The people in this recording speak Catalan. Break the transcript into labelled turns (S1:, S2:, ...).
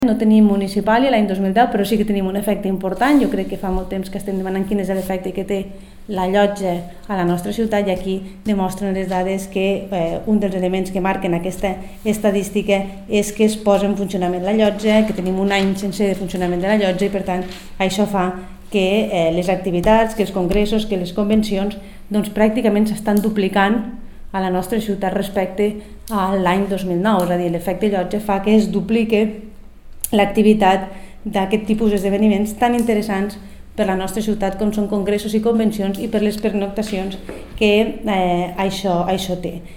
S1: No tenim municipal l'any 2010, però sí que tenim un efecte important. Jo crec que fa molt temps que estem demanant quin és l'efecte que té la llotja a la nostra ciutat i aquí demostren les dades que un dels elements que marquen aquesta estadística és que es posa en funcionament la llotja, que tenim un any sense de funcionament de la llotja i per tant això fa que les activitats, que els congressos, que les convencions doncs pràcticament s'estan duplicant a la nostra ciutat respecte a l'any 2009, és a dir, l'efecte llotja fa que es duplique l'activitat d'aquest tipus d'esdeveniments tan interessants per a la nostra ciutat com són congressos i convencions i per les pernoctacions que això té.